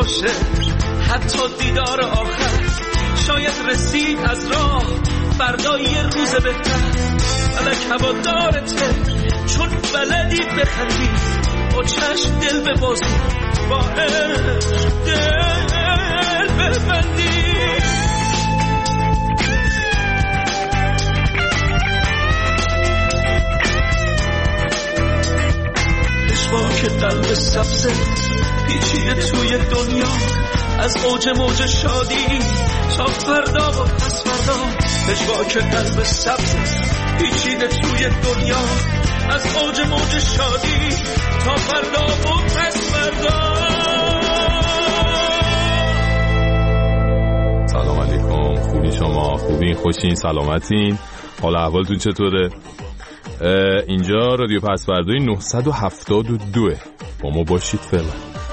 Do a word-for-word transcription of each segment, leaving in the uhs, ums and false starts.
باشه حتی دیدار آخر، شاید رسید از راه فردا یه روز بهتر. فلک هوادارته چون بلدی بخندی، با چشم دل ببازی، با عشق دل ببندی. اشواک قلب سبزه پیچیده توی دنیا، از اوج موج شادی تا فردا و پس فردا. اشواک قلب سبزه پیچیده توی دنیا، از اوج موج شادی تا فردا و پس فردا. سلام علیکم، خوبی شما؟ خوبین؟ خوشین؟ سلامتین؟ حال احوالتون چطوره؟ اینجا رادیو پسوردوی نهصد و هفتاد و دو، با ما باشید فعلا.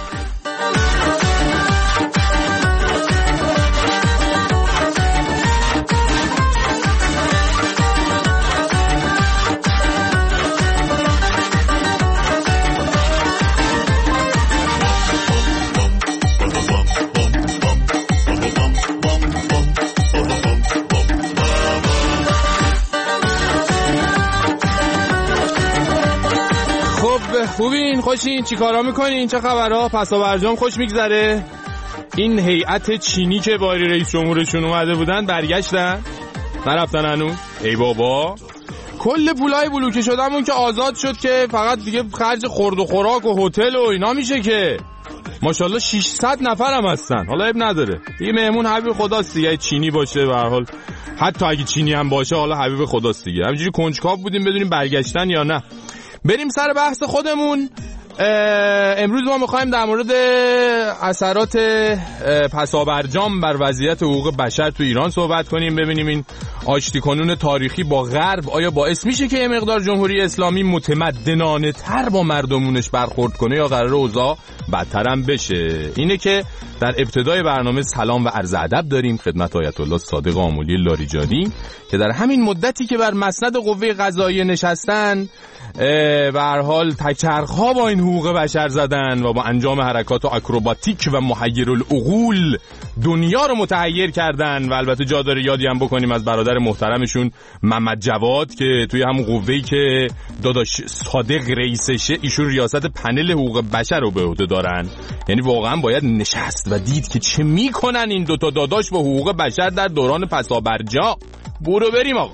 خوبین؟ خوشین؟ چی کارا میکنین؟ چه خبرها؟ پسا برجام خوش میگذره؟ این هیئت چینی که باری رئیس جمهورشون اومده بودن برگشتن؟ نرفتن هنوز؟ ای بابا، کل پولای بلوکه شدمون که آزاد شد که فقط دیگه خرج خورد و خوراک و هتل و اینا میشه که ماشاءالله ششصد نفر هم هستن. حالا عیب نداره دیگه، مهمون حبیب خداست دیگه، چینی باشه به هر حال، حتی اگه چینی هم باشه حالا حبیب خداست دیگه. همینجوری کنجکاو بودیم بدونیم برگشتن یا نه. بریم سر بحث خودمون. امروز ما میخوایم در مورد اثرات پسابرجام بر وضعیت حقوق بشر تو ایران صحبت کنیم، ببینیم این آشتی کنون تاریخی با غرب آیا باعث میشه که یه مقدار جمهوری اسلامی متمدنانه تر با مردمونش برخورد کنه یا قراره اوضاع بدتر هم بشه. اینه که در ابتدای برنامه سلام و عرض ادب داریم خدمت آیت الله صادق آملی لاریجانی که در همین مدتی که بر مسند قوه قضاییه نشستن به هر حال تکرخا با این حقوق بشر زدن و با انجام حرکات اکروباتیک و محیرالعقول دنیا رو متحیر کردن. و البته جا داره یادی هم بکنیم از برادر محترمشون محمد جواد که توی همون قوه‌ای که داداش صادق رئیسشه، ایشون ریاست پنل حقوق بشر رو به عهده دارن. یعنی واقعا باید نشست و دید که چه میکنن این دوتا داداش با حقوق بشر در دوران پسابرجام. برو بریم آقا.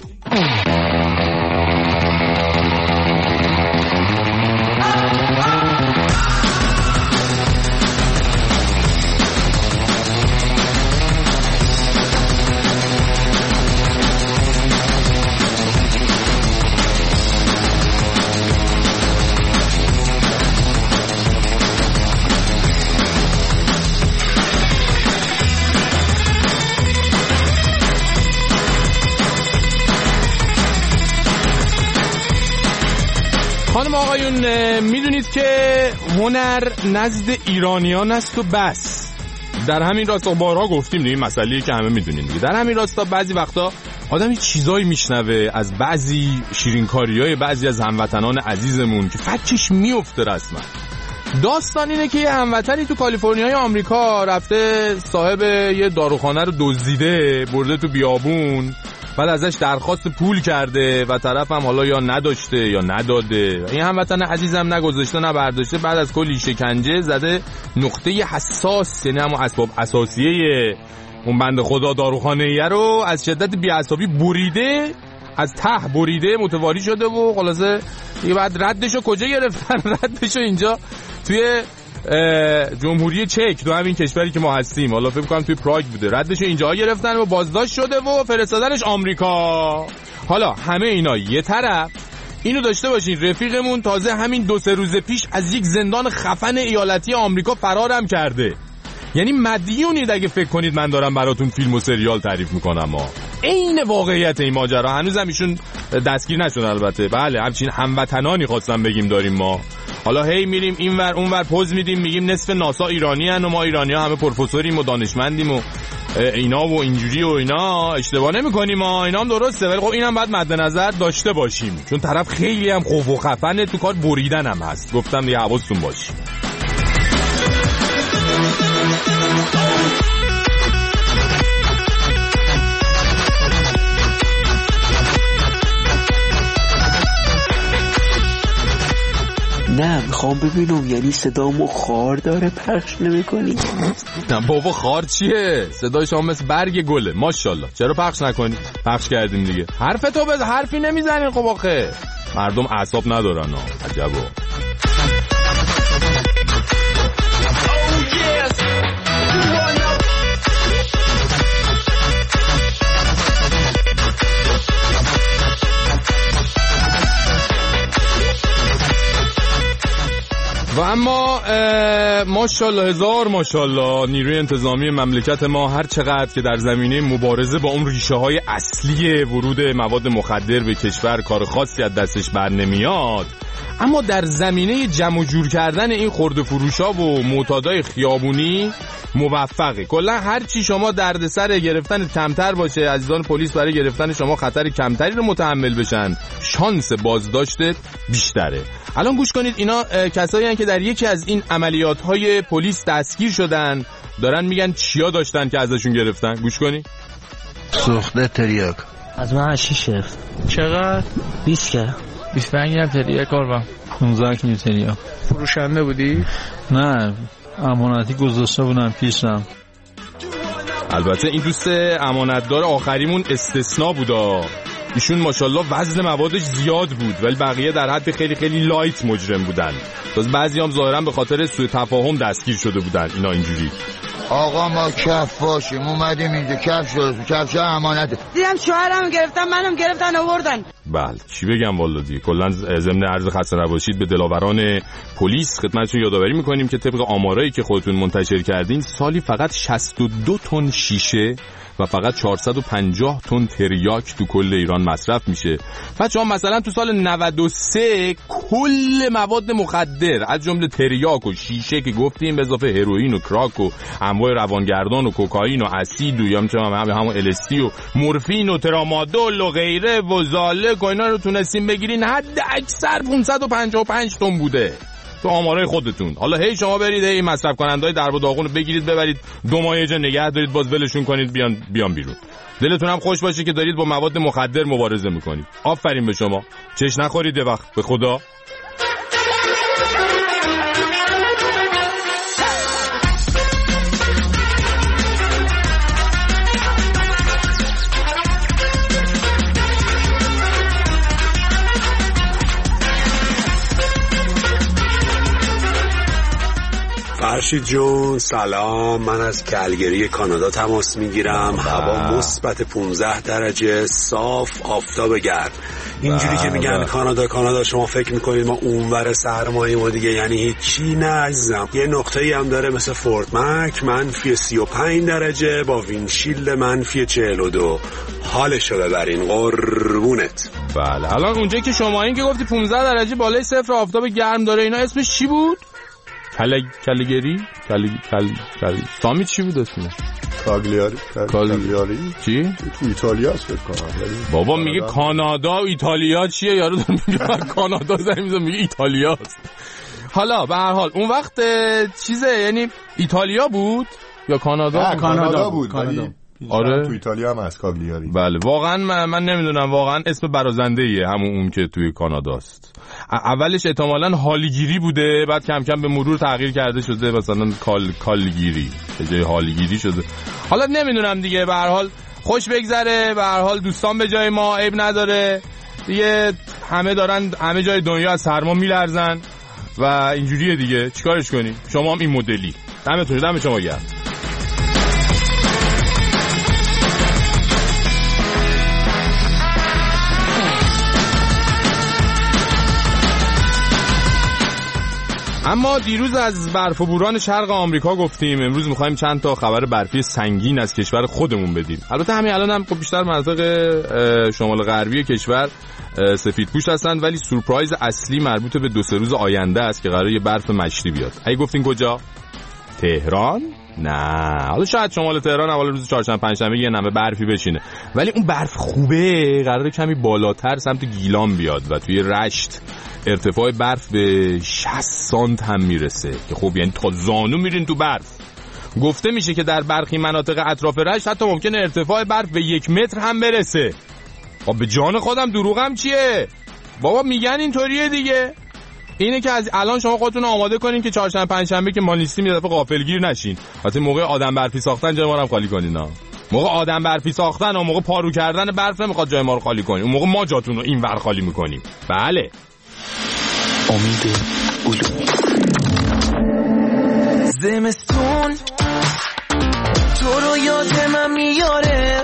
خانم آقایون، میدونید که هنر نزد ایرانیان است و بس. در همین راستا بارها گفتیم دیگه، مسئله‌ای که همه میدونین دیگه. در همین راستا بعضی وقتا آدم یه چیزایی میشنوه از بعضی شیرینکاریای بعضی از هموطنان عزیزمون که فکش میفته رسما. داستان اینه که یه هموطنی تو کالیفرنیای آمریکا رفته صاحب یه داروخانه رو دزدیده، برده تو بیابون، بعد ازش درخواست پول کرده و طرف هم حالا یا نداشته یا نداده. این هموطن عزیزم نگذاشته نه برداشته، بعد از کلی شکنجه زده نقطه حساس، یعنی همون اسباب اساسیه اون بنده خدا داروخانه‌ای رو از شدت بی‌عصابی بریده، از ته بریده، متواری شده و خلاصه دیگه بعد ردشو کجا گرفتن؟ ردشو اینجا توی جمهوری چک، تو همین کشوری که ما هستیم، حالا فکر کنم توی پراگ بوده، ردشو اینجا گرفتن و بازداشت شده و فرستادنش آمریکا. حالا همه اینا یه طرف، اینو داشته باشین رفیقمون تازه همین دو سه روز پیش از یک زندان خفن ایالتی آمریکا فرارم کرده. یعنی مدیونید اگه فکر کنید من دارم براتون فیلم و سریال تعریف میکنم. ما عین واقعیت این ماجرا. هنوزم ایشون دستگیر نشد البته. بله همچین هموطنانی خواستم بگیم داریم ما. حالا هی میریم اینور اونور پوز میدیم میگیم نصف ناسا ایرانی ان و ما ایرانی‌ها همه پروفسوریم و دانشمندیم و اینا و اینجوری و اینا. اشتباه نمی‌کنیم ما، اینا هم درسته، ولی خب اینم باید مد نظر داشته باشیم چون طرف خیلی هم خوف و خفنه، تو کار بریدن هم هست. گفتم دیگه حواستون باشه. نه میخوام ببینم یعنی صدامو خار داره پخش نمی‌کنی؟ نه بابا خار چیه؟ صدای شما مثل برگ گله ماشاءالله. چرا پخش نکنی؟ پخش کردیم دیگه. حرف تو بز حرفی نمیزنین خب آخه. مردم اعصاب ندارن ها. عجبا. و اما ماشاءالله هزار ماشاءالله نیروی انتظامی مملکت ما هر چقدر که در زمینه مبارزه با اون ریشه های اصلی ورود مواد مخدر به کشور کار خاصی از دستش بر نمیاد، اما در زمینه جمع و جور کردن این خرده فروشا و معتادای خیابونی موفقه. کلا هر چی شما دردسر گرفتن کمتر باشه، عزیزان پلیس برای گرفتن شما خطر کمتری رو متحمل بشن، شانس بازداشتت بیشتره. الان گوش کنید، اینا کسایی هستن که در یکی از این عملیات‌های پلیس دستگیر شدن، دارن میگن چیا داشتن که ازشون گرفتن. گوش کنید. سوخته تریاک از من شیش گرفت. چقدر؟ بیست گرفت. بیست و پنج گرفت تریاک کارم. پانزده کیلو تریاک. فروشنده بودی؟ نه امانتی گذاشته بودم پیشم. البته این دوست امانتدار آخریمون استثناء بودا. ایشون ماشاءالله وزن موادش زیاد بود ولی بقیه در حد خیلی خیلی لایت مجرم بودن. باز بعضی هم ظاهرا به خاطر سوء تفاهم دستگیر شده بودن. اینا اینجوری. آقا ما کف باشیم اومدیم اینجا کف شد، کفش امانته. دیدم شوهرم گرفتن منم گرفتن آوردن. بله چی بگم والا دیگه. کلا ضمن عرض خسته نباشید به دلاوران پلیس خدمتتون یادآوری میکنیم که طبق آمارایی که خودتون منتشر کردین سالی فقط شصت و دو تن شیشه و فقط چهارصد و پنجاه تن تریاک تو کل ایران مصرف میشه. بچه‌ها مثلا تو سال نود و سه کل مواد مخدر از جمله تریاک و شیشه که گفتیم به اضافه هروئین و کراک و انواع روانگردان و کوکائین و اسید و یا مثلا همون ال اس دی و مورفین و ترامادول و غیره و زالک و اینا رو تونستیم بگیرین حد اکثر پانصد و پنجاه و پنج تن بوده تو آمارای خودتون. حالا هی شما برید هی مصرف کنندهای درب و داغون رو بگیرید ببرید دو ماه یه جا نگه دارید باز ولشون کنید بیان بیان بیرون. دلتون هم خوش باشه که دارید با مواد مخدر مبارزه میکنید. آفرین به شما. چش نخورید وقت به خدا. فرشید جون سلام، من از کلگری کانادا تماس میگیرم. هوا مثبت پانزده درجه صاف آفتاب گرم. اینجوری که میگن کانادا کانادا شما فکر میکنید ما اونور سرمایه ما دیگه یعنی هیچی نه عزیزم. یه نقطه‌ای هم داره مثل فورت مک منفی سی و پنج درجه با وینشیلد منفی چهل و دو. حالشو ببرین قربونت. بله الان اونجایی که شما این که گفتی پانزده درجه بالای صفر آفتاب گرم داره اینا اسمش چی بود؟ کل کلگری کل کل کل سامی چی بود اسمش؟ کاگلیاری کاگلیاری چی؟ تو ایتالیا است فکر کنم. بابا میگه کانادا و ایتالیا چیه؟ یارو داره میگه کانادا زنگ میزنه میگه ایتالیاست. حالا به هر حال اون وقت چیزه یعنی ایتالیا بود یا کانادا؟ نه کانادا بود. کانادا. آره تو ایتالیا هم از کاگلیاری. بله واقعا من, من نمیدونم واقعا اسم برازنده ایه همون اون که توی کاناداست. اولش احتمالاً هالیگیری بوده بعد کم کم به مرور تغییر کرده شده مثلا کال کالگیری به جای هالیگیری شده. حالا نمیدونم دیگه. به هر حال خوش بگذره. به هر حال دوستان به جای ما عیب نداره دیگه. همه دارن همه جای دنیا از سرما میلرزن و اینجوریه دیگه. چیکارش کنی؟ شما هم این مدلی. دمتون دم شما گرم. اما دیروز از برف و بوران شرق آمریکا گفتیم. امروز می‌خوایم چند تا خبر برفی سنگین از کشور خودمون بدیم. البته همین الان هم خب بیشتر مناطق شمال غربی کشور سفیدپوش هستن ولی سورپرایز اصلی مربوط به دو سه روز آینده است که قراره یه برف مشتی بیاد. اگه گفتین کجا؟ تهران؟ نه حالا شاید شمال تهران اول روز چهارشنبه پنجشنبه یه نمه برفی بشینه ولی اون برف خوبه قراره کمی بالاتر سمت گیلان بیاد و توی رشت ارتفاع برف به شصت سانت هم میرسه که خب یعنی تا زانو میرین تو برف. گفته میشه که در برخی مناطق اطراف رشت حتی ممکنه ارتفاع برف به یک متر هم برسه. خب به جان خودم دروغم چیه بابا، میگن اینطوریه دیگه. اینه که از الان شما خودتون آماده کنین که چهارشنبه پنجشنبه که ما نیستیم یه دفعه غافلگیر نشین. وقتی موقع آدم برفی ساختن جای ما رو خالی کنین ها. موقع آدم برفی ساختن و موقع پارو کردن برف نمیخواد جای ما رو خالی کنین. اون موقع ما جاتون رو این ور خالی میکنیم. بله. امید علومی. زمستون تو رو یاد من میاره،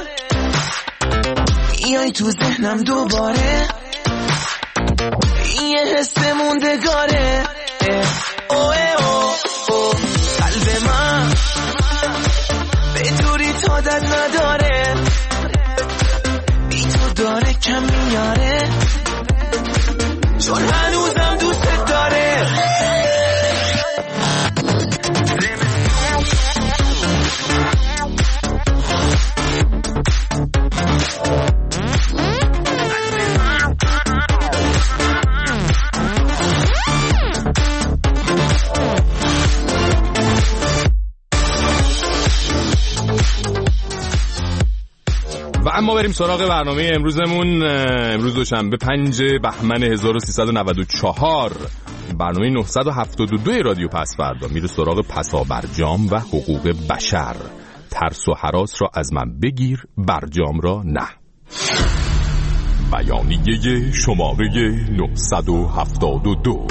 یای تو ذهنم دوباره، یه حس موندگاره. اوه اوه اوه قلب من به دوری تا دل نداره، بی تو داره کم میاره، چون هنوزم دوست داره. و اما بریم سراغ برنامه امروزمون. امروز دوشنبه پنج بهمن هزار و سیصد و نود و چهار، برنامه نهصد و هفتاد و دو رادیو پس فردا میره سراغ پسابرجام و حقوق بشر. ترس و هراس را از من بگیر، برجام را نه. بیانیه شماره نهصد و هفتاد و دو.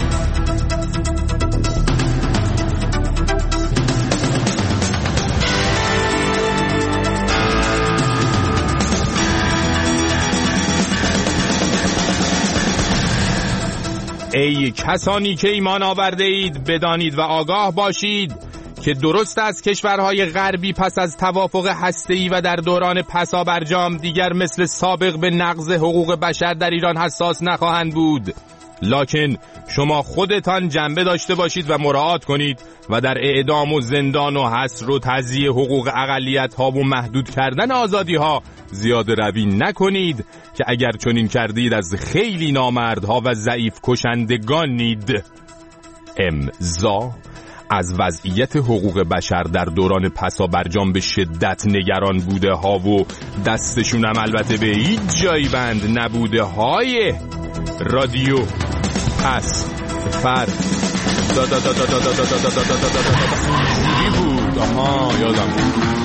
ای کسانی که ایمان آورده اید، بدانید و آگاه باشید که درست است کشورهای غربی پس از توافق هسته‌ای و در دوران پسابرجام دیگر مثل سابق به نقض حقوق بشر در ایران حساس نخواهند بود. لکن شما خودتان جنبه داشته باشید و مراعات کنید و در اعدام و زندان و حصر و تضییع حقوق اقلیت‌ها و محدود کردن آزادی‌ها زیاده روی نکنید که اگر چنین کردید از خیلی نامردها و ضعیف کشندگانید. امضا. از وضعیت حقوق بشر در دوران پسابرجام به شدت نگران بوده ها و دستشون هم البته به هیچ جایی بند نبوده های رادیو پس فرد دا دا دا دا دا دا دا دا دا دا دا دا بود. آها یادم بود.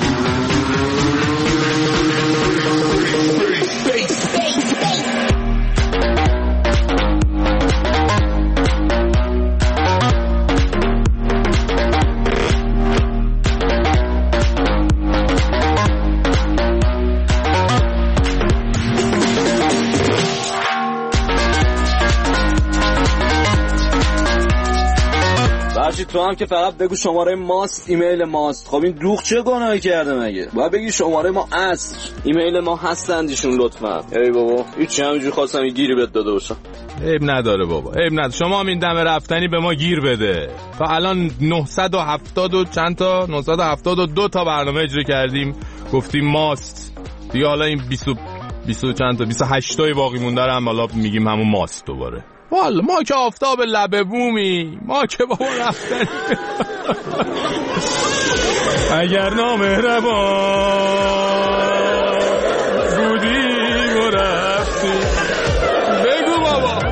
تو هم که فقط بگو شماره ماست، ایمیل ماست. خب این دروغ چه گناهی کرده مگه؟ باید بگی شماره ما اصل، ایمیل ما هستند ایشون لطفا. ای بابا هیچ همینجوری خواستم گیری بهت داده باشم. عیب نداره بابا، عیب نداره. شما هم این دم رفتنی به ما گیر بده. تا الان نهصد و هفتاد و چند تا نهصد و هفتاد و دو تا برنامه اجرا کردیم، گفتیم ماست. دیگه حالا این بیست بیست چند تا بیست و هشت تای باقی مونده رو هم حالا میگیم همون ماست دوباره. والا ما که آفتاب لبه بومی، ما که بابا رفتنی اگر نامهربان بودی و رفتی. بگو بابا.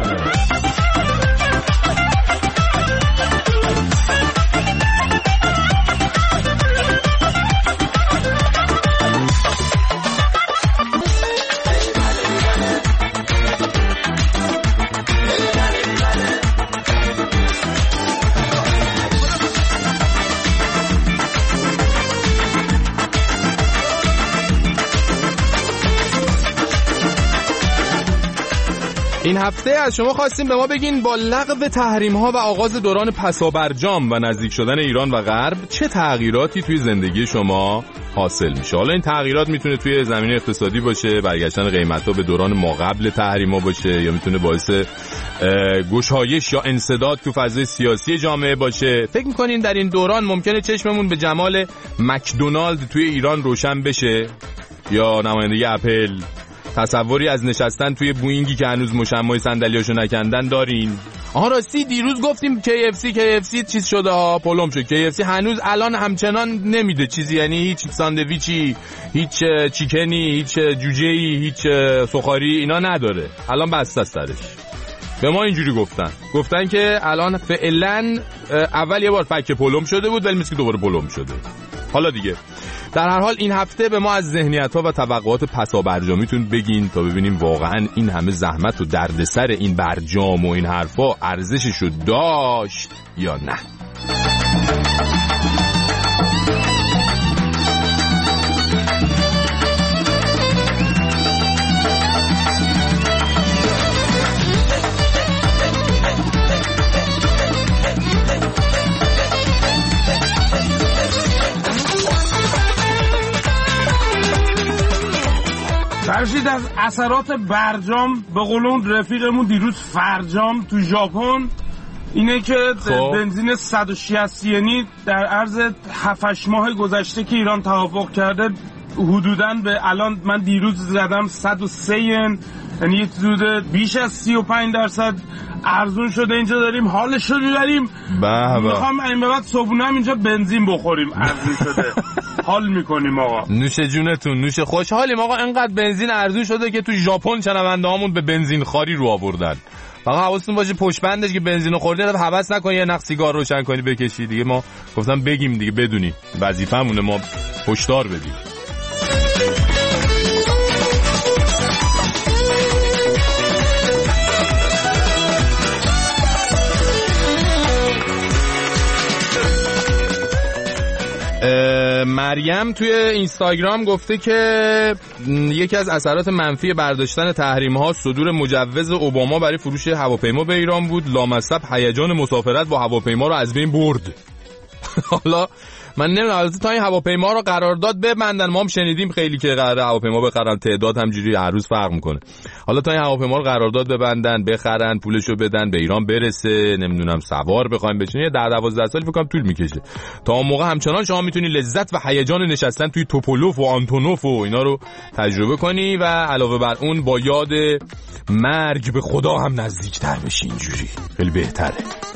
این هفته از شما خواستیم به ما بگین با لغو تحریم ها و آغاز دوران پسابرجام و نزدیک شدن ایران و غرب چه تغییراتی توی زندگی شما حاصل میشه. حالا این تغییرات میتونه توی زمینه اقتصادی باشه، برگشتن قیمت ها به دوران ما قبل تحریم ها باشه، یا میتونه باعث گشایش یا انسداد تو فضای سیاسی جامعه باشه. فکر میکنین در این دوران ممکنه چشممون به جمال مکدونالد توی ایران روشن بشه، یا نمایندگی اپل، تصوری از نشستن توی بوینگی که هنوز مشمع صندلیاشو نکندن دارین؟ آها راستی دیروز گفتیم کی اف سی کی اف سی چیز شده ها، پلم شد. کی اف سی هنوز الان همچنان نمیده چیزی، یعنی هیچ ساندویچی، هیچ چیکنی، هیچ جوجه‌ای، هیچ سوخاری اینا نداره. الان بسته است سرش. به ما اینجوری گفتن گفتن که الان فعلا اول یه بار پک پلم شده بود ولی مثل دوباره پلم شده. حالا دیگه در هر حال این هفته به ما از ذهنیت‌ها و توقعات پسابرجامیتون بگین تا ببینیم واقعا این همه زحمت و دردسر این برجام و این حرفا ارزششو داشت یا نه. فرشید از اثرات برجام به قول اون رفیقمون دیروز فرجام تو ژاپن اینه که خب. بنزین صد و شصت ینی در عرض هفت هشت ماه گذشته که ایران توافق کرده حدوداً به الان من دیروز زدم صد و سه ین، یعنی یه حدود بیش از سی و پنج درصد ارزون شده. اینجا داریم حالش رو میبریم، میخوام این به بعد صبحونه هم اینجا بنزین بخوریم ارزون شده. حال میکنیم آقا، نوش جونتون، نوش خوشحالیم آقا. انقدر بنزین ارزون شده که تو ژاپن شنونده هامون به بنزین خاری رو آوردن. فقط حواستون باشه پشت بندش که بنزینو خوردی بعد هوس نکنی یه نخ سیگار روشن کنی بکشی دیگه. ما گفتم بگیم دیگه بدونی وظیفه‌مونه ما هشدار بدیم. مریم توی اینستاگرام گفته که یکی از اثرات منفی برداشتن تحریم ها صدور مجوز اوباما برای فروش هواپیما به ایران بود. لامصب هیجان مسافرت با هواپیما رو از بین برد. حالا من نمیدونم البته تا این هواپیما رو قرارداد ببندن، ما هم شنیدیم خیلی که قراره هواپیما بخرن، تعداد همجوری هر روز فرق میکنه. حالا تا این هواپیما رو قرارداد ببندن، بخرن، پولشو بدن، به ایران برسه، نمیدونم سوار بخوایم بشین، در دوازده سال فکر کنم طول میکشه. تا اون موقع همچنان شما میتونی لذت و هیجان نشستن توی توپولوف و آنتونوف و اینا رو تجربه کنی و علاوه بر اون با یاد مرگ به خدا هم نزدیکتر بشی. اینجوری خیلی بهتره.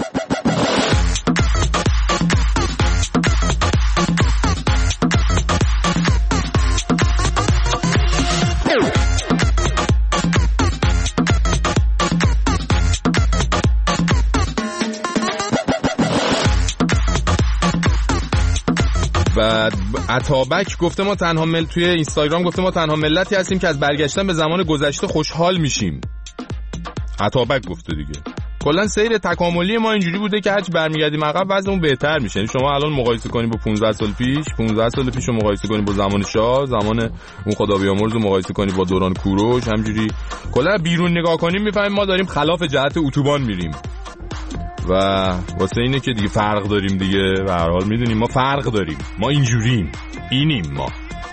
و عطابک گفته ما تنها مل توی اینستاگرام گفته ما تنها ملتی هستیم که از برگشتن به زمان گذشته خوشحال میشیم. عطابک گفته دیگه. کلا سیر تکاملی ما اینجوری بوده که هرچی برمیگردیم عقب وضعمون بهتر میشه. یعنی شما الان مقایسه کنید با پانزده سال پیش، پانزده سال پیش رو مقایسه کنید با زمان شاه، زمان اون خدا بیامرز رو مقایسه کنید با دوران کوروش، همجوری کلا بیرون نگاه کنیم میفهمیم ما داریم خلاف جهت اتوبان میریم. و واسه اینه که دیگه فرق داریم دیگه، به هر حال میدونیم ما فرق داریم، ما اینجوریم، اینیم ما.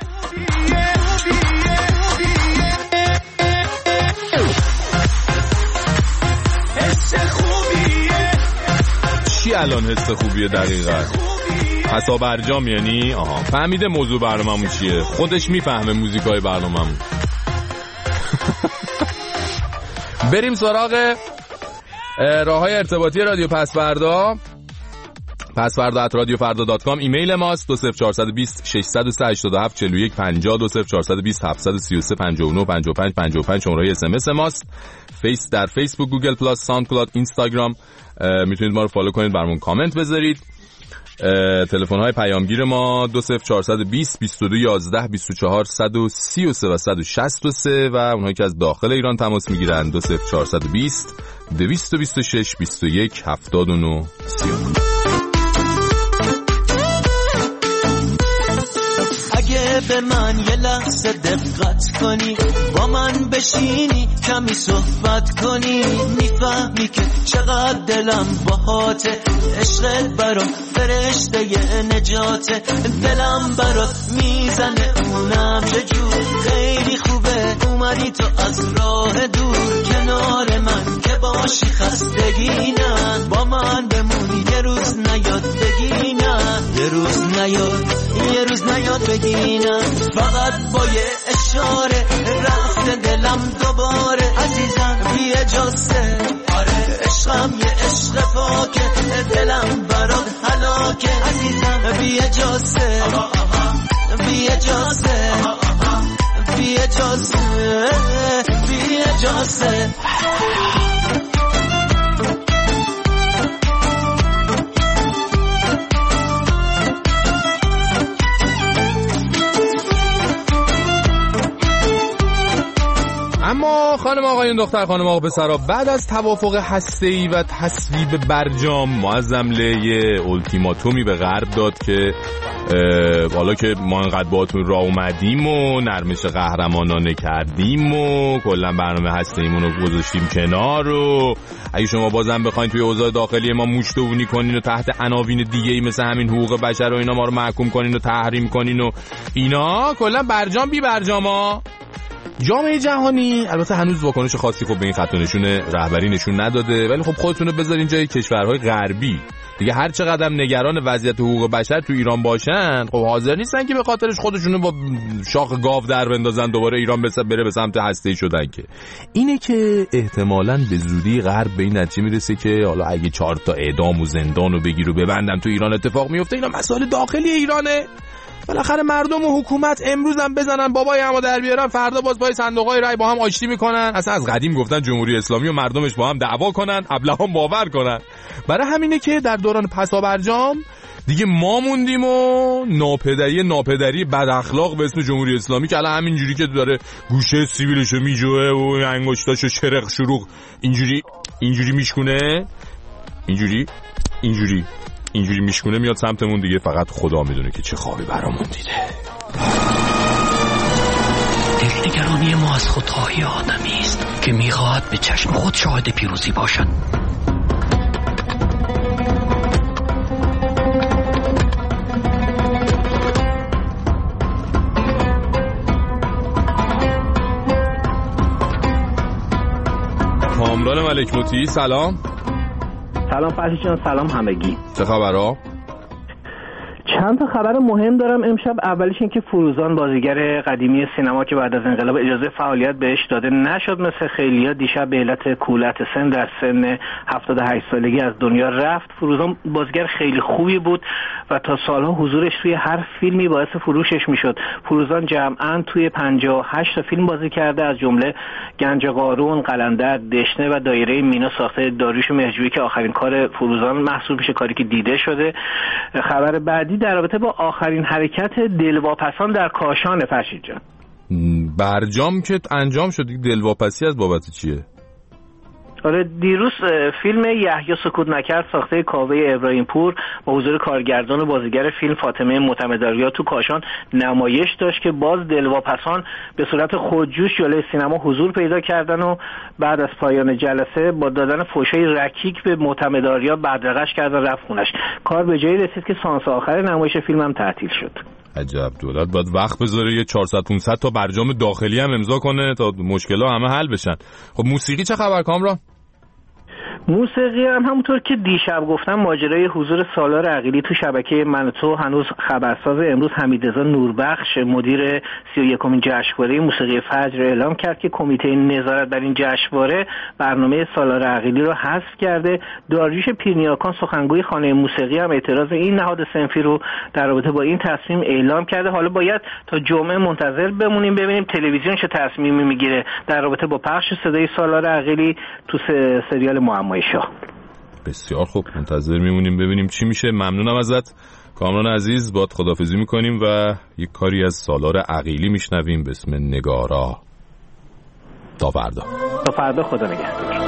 چی الان حس خوبیه دقیقاً؟ حساب برجام یعنی آها فهمیده موضوع برنامه‌مون چیه، خودش میفهمه موزیکای برنامه‌مون. بریم سراغ راه‌های ارتباطی رادیو پس‌فردا. پس‌فردا ات رادیو فردا دات کام ایمیل ماست. دو صفر چهار دو صفر شش صفر سه هشت هفت چهار یک پنجاه دو صفر چهار دو صفر هفت سه سه پنجاه و نه پنجاه و پنج پنجاه و پنج شماره اس ام اس ماست. فیس در فیسبوک، گوگل پلاس، ساوند کلاود، اینستاگرام میتونید ما رو فالو کنید، برامون کامنت بذارید. تلفن های پیامگیر ما دو صفر چهار دو صفر بیست و دو یازده بیست و چهار صد و سی و سه و صد و شصت و سه و اونهایی که از داخل ایران تماس میگیرن دو صفر چهار دو صفر دویست و بیست و شش بیست و یک هفتاد و نه سی و نه. اگه به من یه لحظه دقت کنی، با من بشینی کمی صحبت کنی، میفهمی که چقدر دلم باهاته، عشقت برام فرشته ی نجاته، دلم برات میزنه اونم چه جور، خیلی خوبه اومدی تو از راه دور، کنار من که باشی خستگی نه، با من بمونی یه روز نیاد بگی نه، یه روز نیاد یه روز نیاد نیاد بگینم، فقط با یه اشاره رفته دلم دوباره. عزیزم بی اجازه، آره عشقم یه عشق پاکه، دلم برات هلاکه. عزیزم بی اجازه، بی اجازه، بی اجازه، بی اجازه. اما خانم آقایون دختر خانم آقا پسرا، بعد از توافق هسته‌ای و تصویب برجام معظم له اولتیماتومی به غرب داد که حالا که ما انقدر باهاتون راه اومدیم و نرمش قهرمانانه کردیم و کلا برنامه هسته‌ایمون رو گذاشتیم کنار و اگه شما بازم بخواید توی اوضاع داخلی ما موش‌دوونی کنین و تحت عناوین دیگه‌ای مثل همین حقوق بشر و اینا ما رو محکوم کنین و تحریم کنین و اینا، کلا برجام بی برجاما. جامعه جهانی البته هنوز واکنش خاصی خب به این خط و نشون رهبری نشون نداده، ولی خب خودتون رو بذارین جای کشورهای غربی دیگه. هر چقدر نگران وضعیت حقوق بشر تو ایران باشن، خب حاضر نیستن که به خاطرش خودشونو با شاخ گاو در بندازن دوباره ایران بره به سمت هسته‌ای شدن. که اینه که احتمالاً به زودی غرب به این نتیجه میرسه که حالا اگه چهار تا اعدام و زندان رو بگیر و ببندن تو ایران اتفاق میفته، اینا مسائل داخلی ایرانه. بالاخره مردم و حکومت امروز هم بزنن بابای همو در بیارن، فردا باز پای صندوقای رای با هم آشتی میکنن. اصلا از قدیم گفتن جمهوری اسلامی و مردمش با هم دعوا کنن، ابلهان باور کنن. برای همینه که در دوران پسا برجام دیگه ما موندیم و ناپدری ناپدری بد اخلاق به اسم جمهوری اسلامی که الان همینجوری که داره گوشه سیبیلشو میجوه و انگشتاشو چرخ شروق اینجوری اینجوری میشکونه، اینجوری اینجوری اینجوری میشکونه میاد سمتمون دیگه. فقط خدا میدونه که چه خوابی برامون دیده. دلنگرانی ما از خودخواهی آدمی است که میخواهد به چشم خود شاهد پیروزی باشد. کامران ملک موتی، سلام. سلام فرشید جان، سلام همگی. چه خبرها؟ چند تا خبر مهم دارم امشب. اولیش این که فروزان بازیگر قدیمی سینما که بعد از انقلاب اجازه فعالیت بهش داده نشد مثل خیلیا، دیشب به علت کولت سن در سن هفتاد و هشت سالگی از دنیا رفت. فروزان بازیگر خیلی خوبی بود و تا سالها حضورش توی هر فیلمی باعث فروشش میشد. فروزان جمعاً توی پنجاه و هشت تا فیلم بازی کرده، از جمله گنج قارون، قلندر، دشنه و دایره مینا ساخته داریوش مهرجویی که آخرین کار فروزان محسوب میشه، کاری که دیده شده. خبر بعدی در رابطه با آخرین حرکت دلواپسان در کاشان فرشید جان. برجام که انجام شد، دلواپسی از بابت چیه؟ آره دیروز فیلم یحیی سکوت نکرد ساخته کاوه ابراهیم پور با حضور کارگردان و بازیگر فیلم فاطمه معتمدآریا تو کاشان نمایش داشت که باز دلواپسان به صورت خودجوش جلوی سینما حضور پیدا کردن و بعد از پایان جلسه با دادن فحشای رکیک به معتمدآریا بدرقش کردن رفت خونش. کار به جایی رسید که سانس آخر نمایش فیلم هم تعطیل شد. عجب، دولت باید وقت بذاره یه چهارصد پانصد تا برجام داخلی هم امضا کنه تا مشکلات همه حل بشن. خب موسیقی چه خبر کامران؟ موسیقی هم همونطور که دیشب گفتم ماجرای حضور سالار عقیلی تو شبکه من و تو هنوز خبرساز. امروز حمیدرضا نوربخش مدیر سی و یکمین جشنواره موسیقی فجر اعلام کرد که کمیته نظارت بر این جشنواره برنامه سالار عقیلی رو حذف کرده. داریوش پیرنیاکان سخنگوی خانه موسیقی هم اعتراض این نهاد صنفی رو در رابطه با این تصمیم اعلام کرده. حالا باید تا جمعه منتظر بمونیم ببینیم تلویزیون چه تصمیمی میگیره در رابطه با پخش صدای سالار عقیلی تو سریال معما شاه. بسیار خوب، منتظر میمونیم ببینیم چی میشه. ممنونم ازت کامران عزیز، باهات خداحافظی میکنیم و یک کاری از سالار عقیلی میشنویم به اسم نگارا. تا فردا. تا فردا، خدا نگهدار.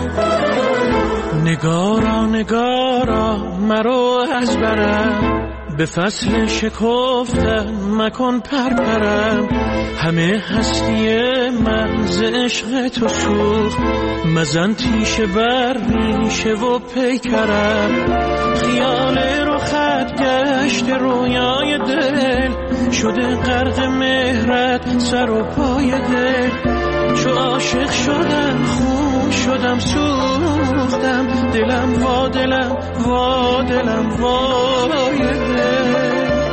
نگارا نگارا مرو از برم به فصل شکفتن مکن پرپرم، همه هستی من ز عشق تو سوخت، مزن تیشه بر ریشه و پیکرم، خیال رو خط گشت رویای دل، شده غرق مهرت سر و پای دل، چو عاشق شدم خون شدم سوختم، دلم وا دلم وا دلم وای دل.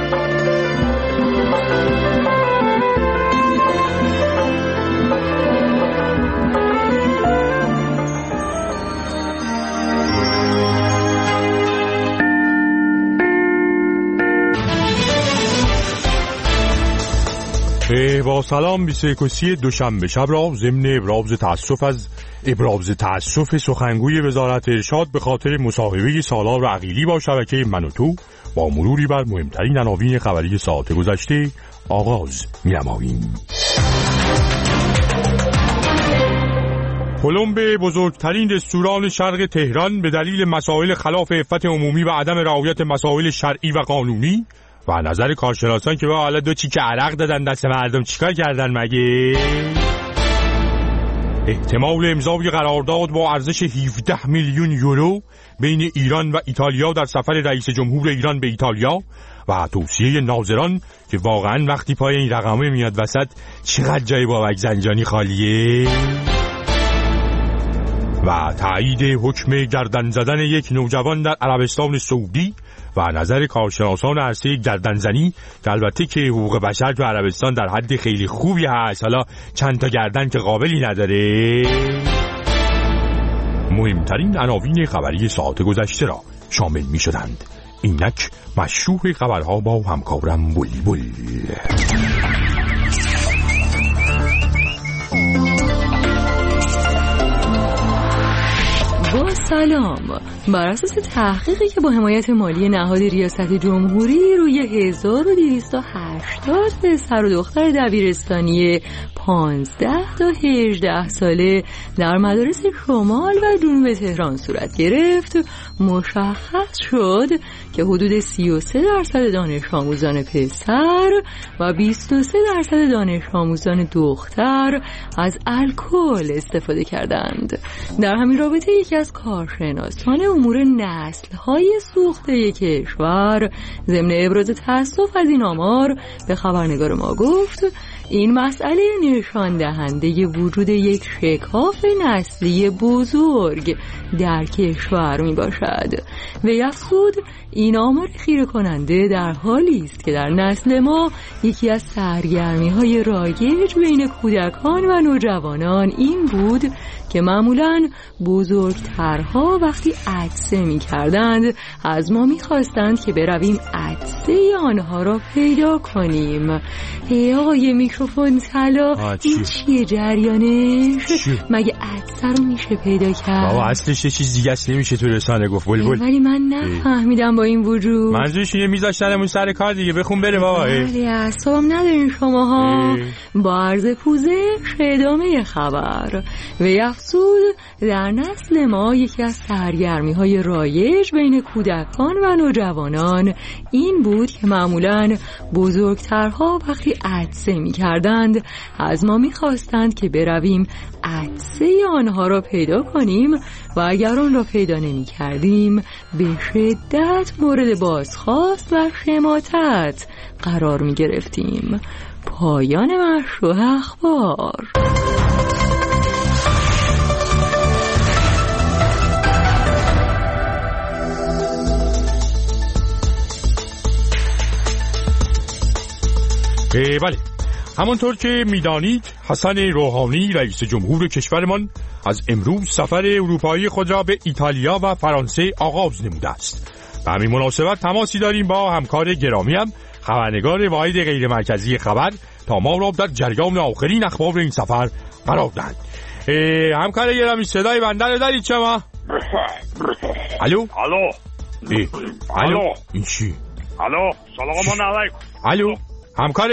با سلام بیست و یکم دوشنبه شب را ضمن ابراز تأسف از ابراز تأسف سخنگوی وزارت ارشاد به خاطر مصاحبه سالار عقیلی با شبکه من و تو با مروری بر مهمترین عناوین خبری ساعت گذشته آغاز می‌نماییم. کلمب بزرگترین رستوران شرق تهران به دلیل مسائل خلاف عفت عمومی و عدم رعایت مسائل شرعی و قانونی و نظر کارشناسان که با حالا دو چیک عرق دادن دست مردم چیکار کردن مگه؟ احتمال امضای قرارداد با ارزش هفده میلیون یورو بین ایران و ایتالیا در سفر رئیس جمهور ایران به ایتالیا و توصیه ناظران که واقعا وقتی پای این رقمه میاد وسط چقدر جای بابک زنجانی خالیه، و تایید حکم گردن زدن یک نوجوان در عربستان سعودی و نظر کارشناسان عرصه گردنزنی که البته که حقوق بشر تو عربستان در حد خیلی خوبی هست، حالا چند تا گردن که قابلی نداره. مهمترین عناوین خبری ساعت گذشته را شامل می شدند. اینک مشروح خبرها با همکارم بولی بول. با سلام. بر اساس تحقیقی که با حمایت مالی نهاد ریاست جمهوری روی هزار و دویست و هشتاد پسر و دختر دبیرستانی پانزده تا هجده ساله در مدارس شمال و جنوب تهران صورت گرفت، مشخص شد که حدود سی و سه درصد دانش آموزان پسر و بیست و سه درصد دانش آموزان دختر از الکل استفاده کردند. در همین رابطه یکی از کارشناسان امور نسل‌های سوخته کشور ضمن ابراز تأسف از این آمار به خبرنگار ما گفت این مسئله نشان دهنده وجود یک شکاف نسلی بزرگ در کشور می باشد. وی افزود این آمار خیره کننده در حالی است که در نسل ما یکی از سرگرمی های رایج بین کودکان و نوجوانان این بود که معمولاً بزرگترها وقتی عطسه می کردند از ما می خواستند که برویم عطسه آنها را پیدا کنیم. ای آقای میکروفون طلا، این چیه جریانش؟ چی؟ مگه عطسه رو میشه پیدا کرد؟ بابا اصلش یه چیز دیگه است نمیشه تو رسانه گفت بل بل. ولی من نفهمیدم با این وجود منظورش اینه میذاشتنمون سر کار دیگه، بخون بره بابا. ولی اعصابم ندارین شماها. با عرض پوزش ادامه خبر. وی افزود در نسل ما یکی از سرگرمی های رایج بین کودکان و نوجوانان این بود که معمولاً بزرگترها وقتی عطسه می کردند از ما می خواستند که برویم عطسه آنها را پیدا کنیم و اگر آن را پیدا نمی کردیم به شدت مورد بازخواست و شماتت قرار می گرفتیم. پایان مشروع اخبار. بله، همانطور که میدانید حسن روحانی رئیس جمهور کشورمان از امروز سفر اروپایی خود را به ایتالیا و فرانسه آغاز نموده است. به همین مناسبت تماسی داریم با همکار گرامیم خبرنگار واحد غیر مرکزی خبر تا ما را در جریان آخرین اخبار این سفر قرار دهند. همکار گرامی صدای بنده رو دارید شما؟ الو الو الو این چی؟ الو سلام علیکم. الو همکار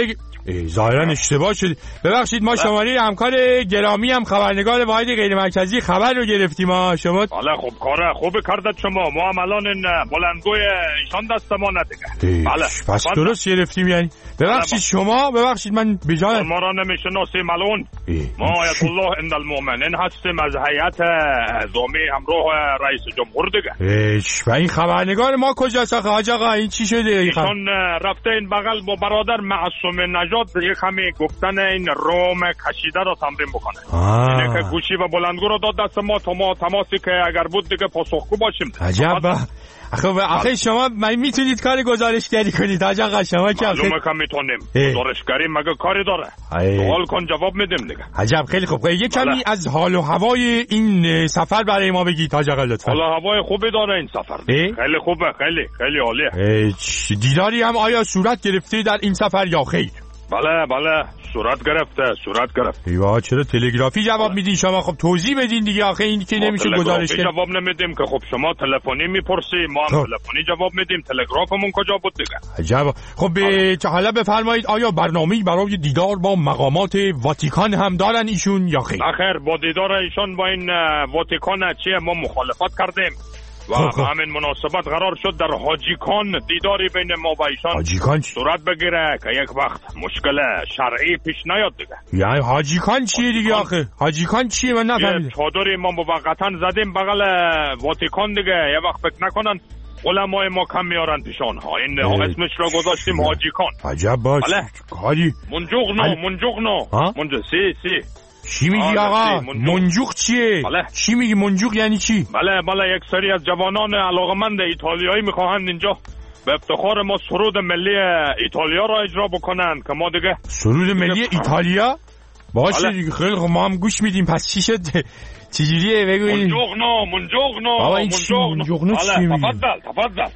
ظاهرا اشتباه شد. ببخشید ما شماره همکار گرامی هم خبرنگار واحد غیر مرکزی خبر رو گرفتیم. ما شما حالا خوب کاره خوب کردت شما. ما هم الان این بلندگوی ایشان دست ما ندیگه. بله پس درست گرفتیم یعنی. ببخشید شما ببخشید من بجای ما را نمیشناسی ملون. ما آیت الله عند المؤمنین هستیم از هیئت دومی همراه رئیس جمهور دیگه. ایش و این خبرنگار ما کجاست آقا حاج آقا این چی شده؟ ایشان رفته این بغل با برادر معصوم نژاد یک کمی گفتن این روم کشیده را تمرین بکنه. اینه که گوشی و بلندگو رو داد دست ما تا ما تماسی که اگر بود دیگه پاسخگو باشیم. عجب. آخه آخه شما میتونید کار گزارشگری کنید حاج آقا شما که معلومه که میتونیم. گزارشگری مگه کاری داره؟ سوال کن جواب میدیم دیگه. عجب خیلی خوب. یه کمی از حال و هوای این سفر برای ما بگید حاج آقا لطفا. حال و هوای خوبی داره این سفر. خیلی خوبه خیلی خیلی عالیه. دیداری هم آیا صورت گرفته در این سفر یا خیر؟ بله بله صورت گرفته صورت گرفته. ایوا چرا تلگرافی جواب میدین شما؟ خب توضیح بدین دیگه. آخه این که نمیشه گزارش کرد. جواب نمیدیم که خب شما تلفنی میپرسی ما هم تلفنی جواب میدیم. تلگرافمون کجا بود دیگه؟ عجب. خب به حالا بفرمایید آیا برنامه‌ای برای دیدار با مقامات واتیکان هم دارن ایشون یا خیر؟ آخر با دیدار ایشون با این واتیکان چیه ما مخالفت کردیم و خب همین مناسبت قرار شد در حاجیکان دیداری بین ما و ایشان صورت بگیره که یک وقت مشکل شرعی پیش نیاد دیگه. یعنی حاجیکان چیه دیگه آخه؟ حاجیکان چیه من نفهمیدم. چادری ما موقتا زدیم بغل واتیکان دیگه یه وقت فکر نکنن علمای ما کم میارن پیشان ها. این اسمش را گذاشتیم حاجیکان. عجب باش. کاری منجوغنو منجوغنو منجوغ سی سی چی میگی آقا؟ منجوق چیه؟ بله. چی میگی منجوق یعنی چی؟ بله بله یک سری از جوانان علاقمند ایتالیایی میخواهند اینجا به افتخار ما سرود ملی ایتالیا را اجرا بکنن که ما دیگه سرود ملی ایتالیا؟ باشه دیگه خیلی خب ما هم گوش میدیم. پس چی شد؟ چجوریه بگوین؟ منجوغنو منجوغنو بابا این چی منجوغنو چی میگی؟ تفضل تفضل.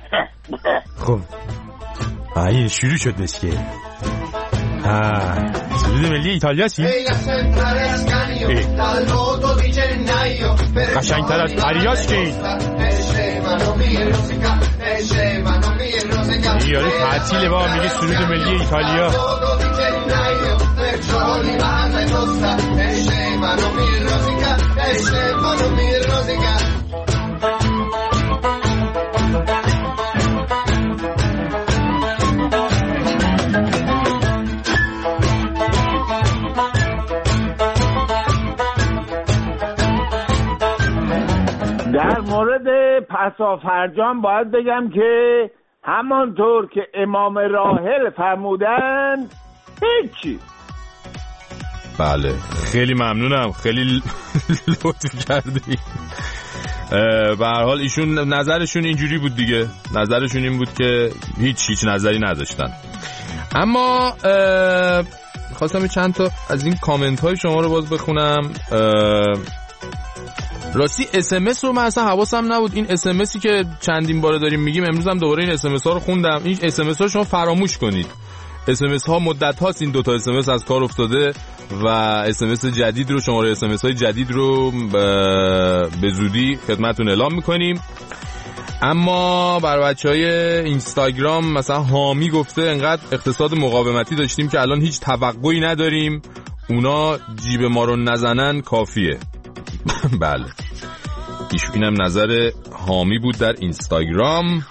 خب این شروع شد دست که آه سرود ملی ایتالیا چی؟ قشنگ تر از پریاس که این یاری تعطیله با میگه سرود ملی ایتالیا. در مورد پسافرجام باید بگم که همانطور که امام راحل فرمودند هیچی. بله خیلی ممنونم خیلی لطف کردی. به هر حال ایشون نظرشون اینجوری بود دیگه. نظرشون این بود که هیچ هیچ نظری نداشتن. اما خواستم چند تا از این کامنت های شما رو باز بخونم. راستی اس ام اس رو من اصلا حواسم نبود. این اس ام اسی که چندین بار داریم میگیم امروز هم دوباره این اس ام اس ها رو خوندم. این اس ام اس ها شما فراموش کنید. اس ام اس ها مدت هاست این دو تا اس ام اس از کار افتاده و اس ام اس جدید رو شماره اس ام اس های جدید رو به زودی خدمتتون اعلام میکنیم. اما برای بچهای اینستاگرام مثلا حامی گفته انقدر اقتصاد مقاومتی داشتیم که الان هیچ توقعی نداریم، اونا جیب ما رو نزنن کافیه. بله اینم نظر حامی بود در اینستاگرام.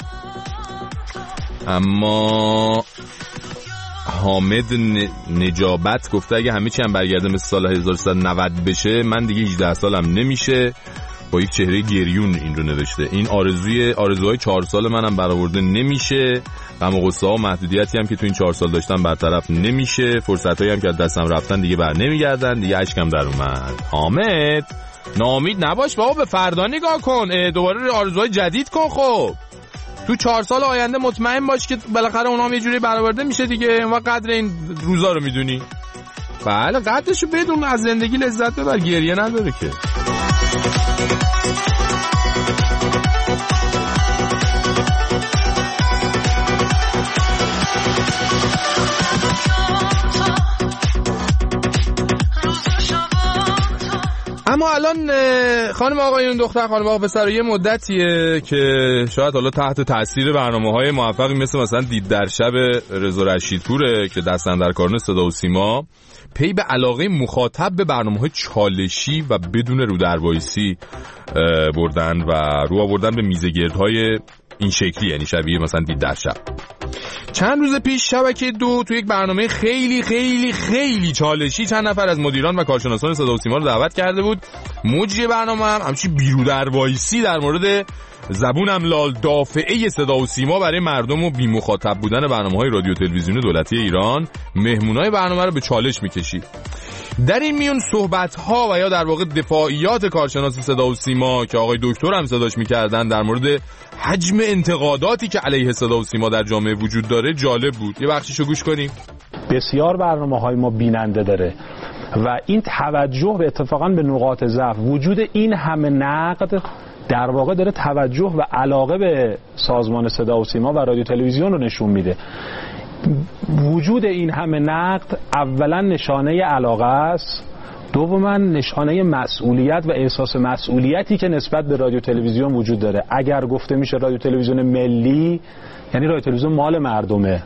اما حامد نجابت گفته اگه همه چی هم برگرده مثل سال هزار و سیصد و نود بشه من دیگه هجده سالم نمیشه. با یک چهره گریون این رو نوشته. این آرزوی آرزوهای چهار سال منم برآورده نمیشه. غم و غصه ها و محدودیتی هم که تو این چهار سال داشتم برطرف نمیشه. فرصتایی هم که از دستم رفتن دیگه بر نمیگردن. دیگه اشکم در اومد. حامد ناامید نباش بابا، به فردا نگاه کن، دوباره آرزوهای جدید کن. خب تو چهار سال آینده مطمئن باش که بالاخره اونها هم یه جوری برآورده میشه دیگه. ما قدر این روزا رو میدونی. بله قدرشو بدون، از زندگی لذت ببر، گریه نداره که. اما الان خانم آقایون دختر خانم آقا پسر یه مدتیه که شاید حالا تحت تاثیر برنامه‌های موفقی مثل مثلا دید در شب رضا رشیدپوره که دست اندر کارون صدا و سیما پی به علاقه مخاطب به برنامه‌های چالشی و بدون رو در وایسی بردن و رو آوردن به میزگردهای این شکلی، یعنی شبیه مثلا دید در شب. چند روز پیش شبکه دو تو یک برنامه خیلی خیلی خیلی چالشی چند نفر از مدیران و کارشناسان صدا و سیما رو دعوت کرده بود. مجری برنامه هم همچی بیرو در وایسی در مورد زبونم لال دافعه صدا و سیما برای مردم و بی مخاطب بودن برنامه‌های رادیو تلویزیونی دولتی ایران مهمونای برنامه رو به چالش می‌کشید. در این میون صحبت‌ها و یا در واقع دفاعیات کارشناس صدا و سیما که آقای دکتر هم صداش می‌کردن در مورد حجم انتقاداتی که علیه صدا و سیما در جامعه وجود داره جالب بود. یه بخشیشو گوش کنیم. بسیار برنامه‌های ما بیننده داره و این توجه به اتفاقاً به نقاط ضعف، وجود این همه نقد در واقع داره توجه و علاقه به سازمان صدا و سیما و رادیو تلویزیون رو نشون میده. وجود این همه نقد اولا نشانه علاقه است، دوما نشانه مسئولیت و احساس مسئولیتی که نسبت به رادیو تلویزیون وجود داره. اگر گفته میشه رادیو تلویزیون ملی، یعنی رادیو تلویزیون مال مردمه،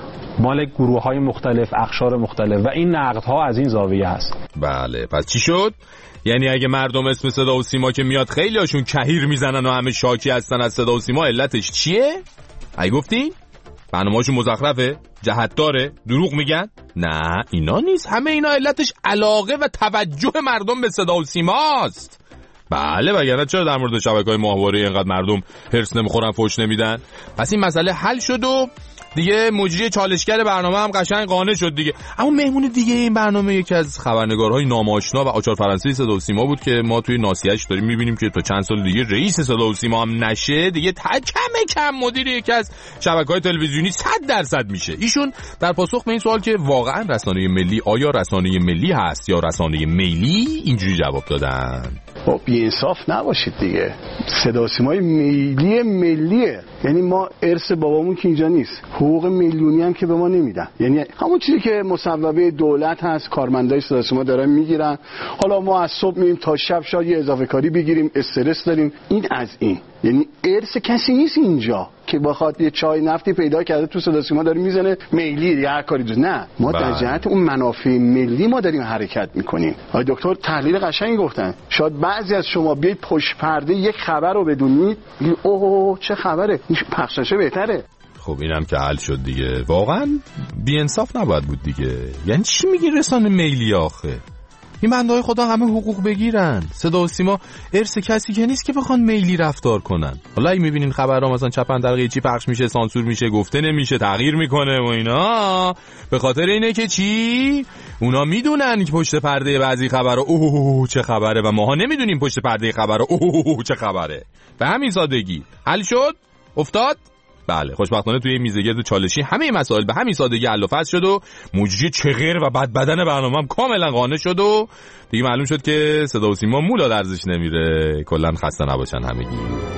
مال گروه‌های مختلف، اقشار مختلف و این نقدها از این زاویه هست. بله، پس چی شد؟ یعنی اگه مردم اسم صدا و سیما که میاد خیلی هاشون کهیر میزنن و همه شاکی هستن از صدا و سیما، علتش چیه؟ ای گفتی؟ برنامه‌هاشون مزخرفه؟ جهت داره؟ دروغ میگن؟ نه اینا نیست، همه اینا علتش علاقه و توجه مردم به صدا و سیماست. بله، وگرنه چرا در مورد شبکه‌های ماهواره‌ای اینقدر مردم هرس نمیخورن، فوش نمیدن؟ پس این مسئله حل شد و دیگه مجری چالشگر برنامه هم قشنگ قانع شد دیگه. اما مهمون دیگه این برنامه یکی از خبرنگارهای ناماشنا و آچار فرانسوی صدا و سیما بود که ما توی ناصیه‌اش داریم می‌بینیم که تا چند سال دیگه رئیس صدا و سیما هم نشه، دیگه تا کم کم مدیر یکی از شبکه‌های تلویزیونی صد درصد میشه. ایشون در پاسخ به این سوال که واقعا رسانه ملی آیا رسانه ملی هست یا رسانه میلی، اینجوری جواب دادن: با بی‌انصاف نباشید دیگه، صدا و سیمای ملی ملیه، یعنی ما ارث بابامون که اینجا نیست، حقوق میلیونی هم که به ما نمیدن، یعنی همون چیزی که مصوبه دولت هست کارمندای صدا و سیما دارن میگیرن، حالا ما از صبح میریم تا شب شاید یه اضافه کاری بگیریم، استرس داریم، این از این، یعنی ارث کسی نیست اینجا که بخواد یه چای نفتی پیدا کرده تو صدا و سیما داره میزنه ملی یا هر کاری دوست. نه، ما در جهت اون منافع ملی ما داریم حرکت میکنیم. آقای دکتر تحلیل قشنگی گفتن. شاید بعضی از شما بیاید پشت پرده یک خبر رو بدونید، اوه چه خبره، پخششه بهتره. خب اینم که حل شد دیگه. واقعا بی‌انصاف نباید بود دیگه. یعنی چی میگی رسانه ملی آخه؟ این بنده‌های خدا همه حقوق بگیرن. صدا و سیما ارث کسی که نیست که بخوان میلی رفتار کنن. حالا اگه میبینین خبرها مثلا چپ دقیقه چی پخش میشه، سانسور میشه، گفته نمیشه، تغییر میکنه و اینا، به خاطر اینه که چی؟ اونا میدونن که پشت پرده بعضی خبرها اوه چه خبره و ماها نمیدونیم پشت پرده خبرها اوه چه خبره. به همین سادگی حل شد؟ افتاد؟ بله، خوشبختانه توی میزگرد چالشی همه مسائل به همین سادگی حل و فصل شد و مجری چغر و بد بدن برنامه هم کاملا قانع شد و دیگه معلوم شد که صدا و سیما مولا درزش نمیره. کلا خسته نباشن همگی.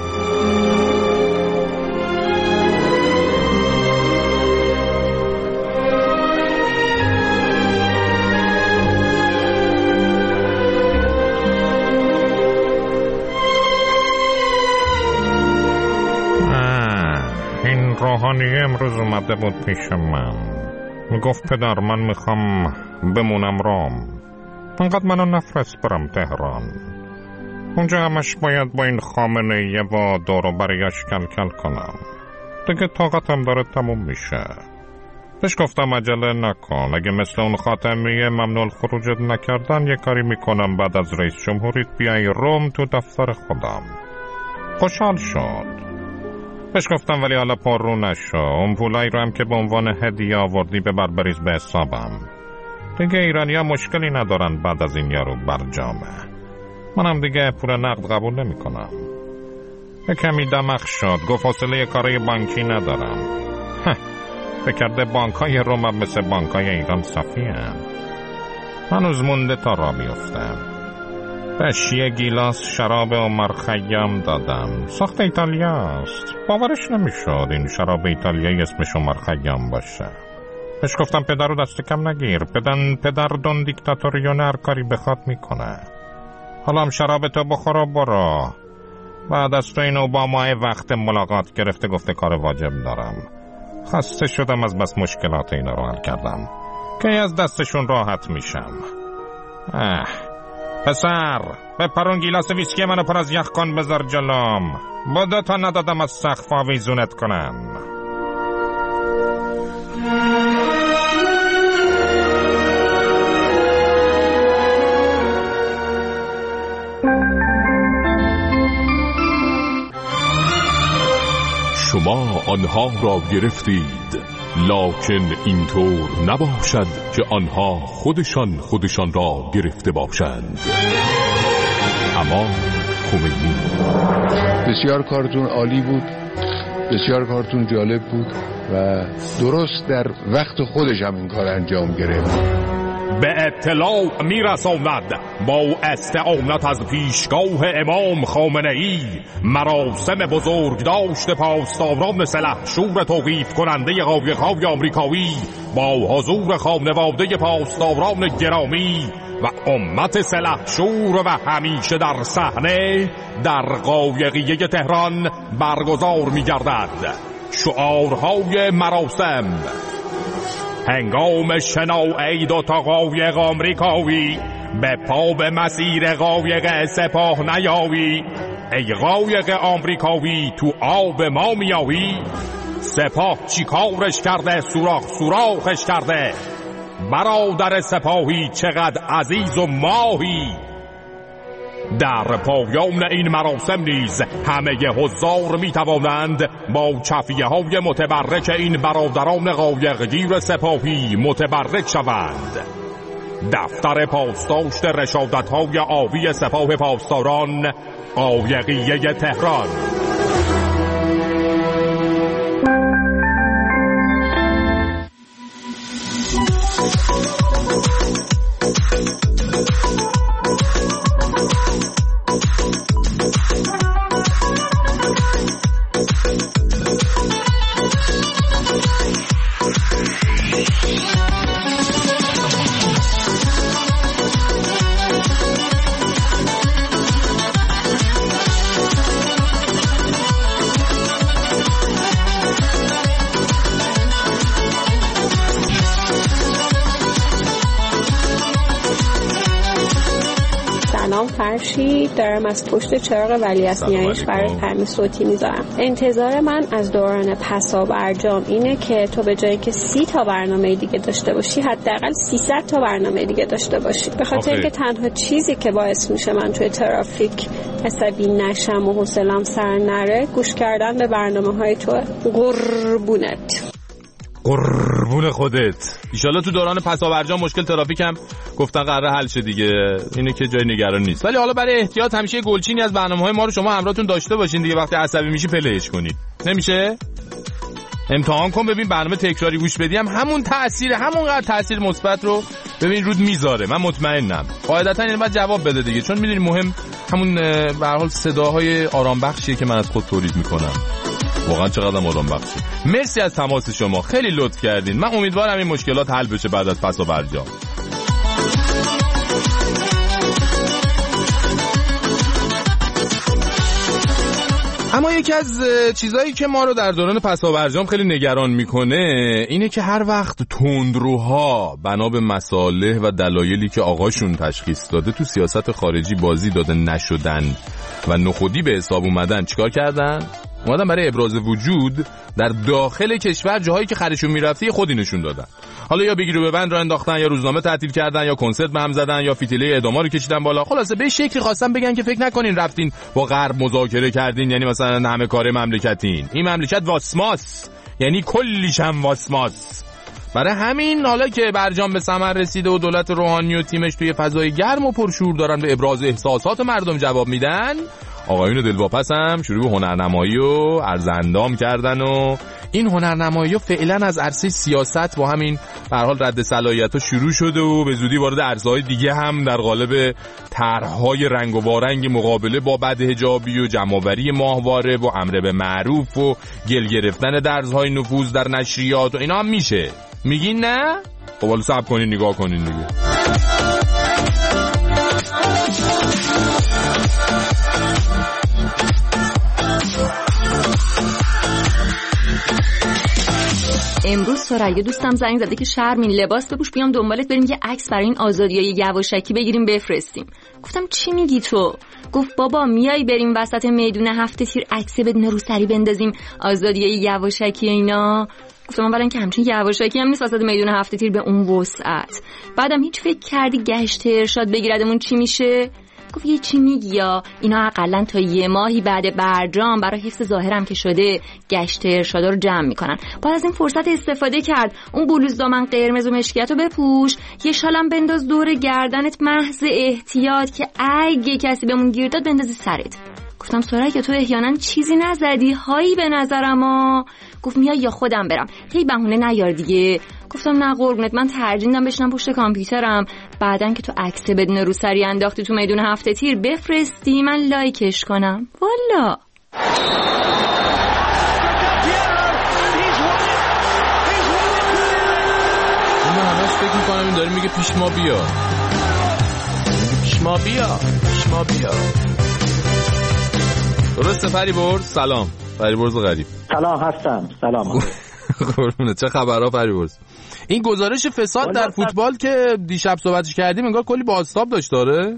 روحانی امروز اومده بود پیش من، میگفت پدر من میخوام بمونم رام، انقدر منو نفرست برم تهران، اونجا همش باید با این خامنه‌ای و دور و بریاش کل کل کنم، دیگه طاقتم داره تموم میشه. بهش گفتم عجله نکن، اگه مثل اون خاتمیه ممنوع خروجت نکردن یه کاری میکنم بعد از رئیس جمهوریت بیای روم تو دفتر خودم. خوشحال شد. بهش گفتم ولی حالا پر رو نشو، اون پولایی رو هم که به عنوان هدیه آوردی ببر بریز به حسابم، دیگه ایرانی ها مشکلی ندارن بعد از این یارو برجامه، منم دیگه پول نقد قبول نمی کنم. یه کمی دمخ شد، گفت حوصله کارای بانکی ندارم. بکرده بانک های روم هم مثل بانک های ایران صافی هم. هنوز مونده تا را بیفتم. بهش یه گیلاس شراب عمر خیام دادم، ساخت ایتالیاست، باورش نمیشد این شراب ایتالیایی اسمش عمر خیام باشه. بهش گفتم پدر رو دست کم نگیر، پدن پدر دون دیکتاتوریون هر کاری بخواد میکنه. حالا هم شرابتو بخور و برو. بعد از تو این اوبامای وقت ملاقات گرفته گفته کار واجب دارم. خسته شدم از بس مشکلات اینا رو حل کردم که از دستشون راحت میشم. اه پسر بپرون گیلاس ویسکی منو پر از یخ کن بذار جلوم. بوده تا ندادم از سقف آویزونت کنم. شما آنها را گرفتید، لکن اینطور نباشد که آنها خودشان خودشان را گرفته باشند. اما خمینی. بسیار کارتون عالی بود، بسیار کارتون جالب بود و درست در وقت خودش هم این کار انجام گرفت. به اطلاع میرساند با استعانت از پیشگاه امام خامنه ای مراسم بزرگ داشت پاسداران سلحشور توقیف کننده قایق‌های آمریکایی با حضور خانواده پاسداران گرامی و امت سلحشور و همیشه در صحنه در قایقیه تهران برگزار می‌گردد. شعارهای مراسم: هنگام شناعی دو تا قایق آمریکایی به پا به مسیر قایق سپاه نیایی. ای قایق آمریکایی تو آب ما میایی. سپاه چی کارش کرده سوراخ سوراخش کرده. برادر سپاهی چقدر عزیز و ماهی. در پایان این مراسم نیز همه حضار می توانند با چفیه های متبرک این برادران قایقگیر سپاهی متبرک شوند. دفتر پاسداشت رشادت های آبی سپاه پاسداران قایقیه تهران. فرشی دارم از پشت چراغ ولیعصریانیش برای پیام صوتی میذارم. انتظار من از دوران پسا برجام اینه که تو به جایی که سی تا برنامه دیگه داشته باشی حداقل سیصد تا برنامه دیگه داشته باشی، به خاطر اینکه تنها چیزی که باعث میشه من توی ترافیک عصبی نشم و حوصله‌ام سر نره گوش کردن به برنامه‌های تو. قربونت قربون خودت. ایشالله تو دوران پساورجام مشکل ترافیک هم گفتن قراره حل شه دیگه، اینه که جای نگران نیست. ولی حالا برای احتیاط همیشه گلچینی از برنامه‌های ما رو شما همراهتون داشته باشین دیگه. وقتی عصبی میشی پلیش کنید. نمیشه؟ امتحان کن ببین برنامه تکراری گوش بدی هم همون تأثیر همونقدر تأثیر مثبت رو ببین رود میذاره. من مطمئنم. قاعدتا این بعد جواب بده دیگه، چون میدونی مهم همون به هر حال صداهای آرام بخشیه که من از خود تولید میکنم. واقعا چقدر آرام بخشه. مرسی از تماس شما، خیلی لطف کردین. من امیدوارم این مشکلات حل بشه بعد از پسا برجام. اما یکی از چیزایی که ما رو در دوران پسا برجام خیلی نگران میکنه اینه که هر وقت تندروها بنا به مصالح و دلایلی که آقاشون تشخیص داده تو سیاست خارجی بازی داده نشدن و نخودی به حساب اومدن، چیکار کردن؟ اومدن برای ابراز وجود در داخل کشور جاهایی که خرشون میرفته خودی نشون دادن. حالا یا بگیرو ببند را انداختن، یا روزنامه تعطیل کردن، یا کنسرت به هم زدن، یا فتیله اعداما رو کشیدن بالا. خلاصه به شکلی خواستن بگن که فکر نکنین رفتین با غرب مذاکره کردین یعنی مثلا همه کاره مملکتین. این مملکت واسماس، یعنی کلیش هم واسماس. برای همین حالا که برجام به ثمر رسیده و دولت روحانی و تیمش توی فضای گرم و پرشور دارن به ابراز احساسات مردم جواب میدن، آقایون دلواپس هم شروع به هنرنمایی و عرض اندام کردن و این هنرنمایی فعلا از عرصه سیاست با همین به هر حال رد صلاحیت‌ها شروع شده و به زودی وارد عرصه‌های دیگه هم در قالب طرح‌های رنگ و وارنگ مقابله با بدحجابی و جمع‌آوری ماهواره و امر به معروف و گل گرفتن درزهای نفوذ در نشریات و اینا هم میشه. میگین نه؟ خب حالا صبر کنین نگاه کنین دیگه. امروز ثریا دوستم زنگ زده که شرمین لباس بپوش بیام دنبالت بریم یه عکس برای این آزادیای یواشکی بگیریم بفرستیم. گفتم چی میگی تو؟ گفت بابا میای بریم وسط میدون هفته تیر عکس بدون روسری بندازیم آزادیای یواشکی اینا. گفتم اولا که همچین یواشکی هم نیست وسط میدون هفته تیر به اون وسعت. بعدم هیچ فکر کردی گشت ارشاد بگیردمون چی میشه؟ گفت یه چی میگی یا اینا حداقل تا یه ماهی بعد برجام برای حفظ ظاهرم که شده گشت ارشادا رو جمع میکنن. باید از این فرصت استفاده کرد. اون بلوز دامن قرمز و مشکیت رو بپوش، یه شالم بنداز دور گردنت محض احتیاط که اگه کسی بهمون گیر داد بندازی سرت. گفتم ثریا تو احیانا چیزی نزدی هایی به نظرم ها. گفت میای یا خودم برم؟ هی بهونه نیار دیگه. گفتم نه قربونت، من ترجیح میدم بشینم پشت کامپیوترم، بعدن که تو عکس بدون روسری انداختی تو میدون هفته تیر بفرستی من لایکش کنم. والا من همش فکر میکنم این داره میگه پیش ما بیا پیش ما بیا پیش ما بیا. درسته فریبرز؟ سلام فریبرز غریب. سلام هستم. سلام قربونه، چه خبرها فریبرز؟ این گزارش فساد در فوتبال که دیشب صحبتش کردیم انگار کلی بازتاب داشت داره؟